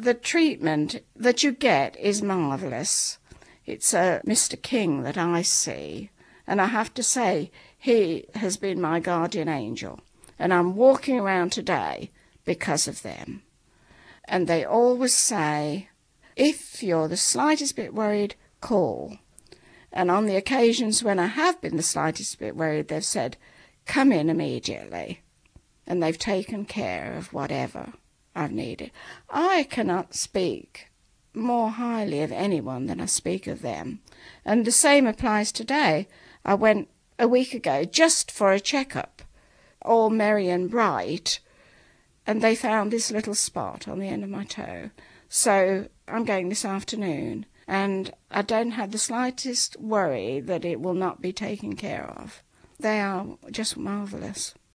the treatment that you get is marvellous. It's a Mr. King that I see, and I have to say he has been my guardian angel, and I'm walking around today because of them. And they always say, if you're the slightest bit worried, call. And on the occasions when I have been the slightest bit worried, they've said, come in immediately. And they've taken care of whatever I've needed. I cannot speak more highly of anyone than I speak of them. And the same applies today. I went a week ago just for a checkup, all merry and bright, and they found this little spot on the end of my toe. So I'm going this afternoon, and I don't have the slightest worry that it will not be taken care of. They are just marvellous.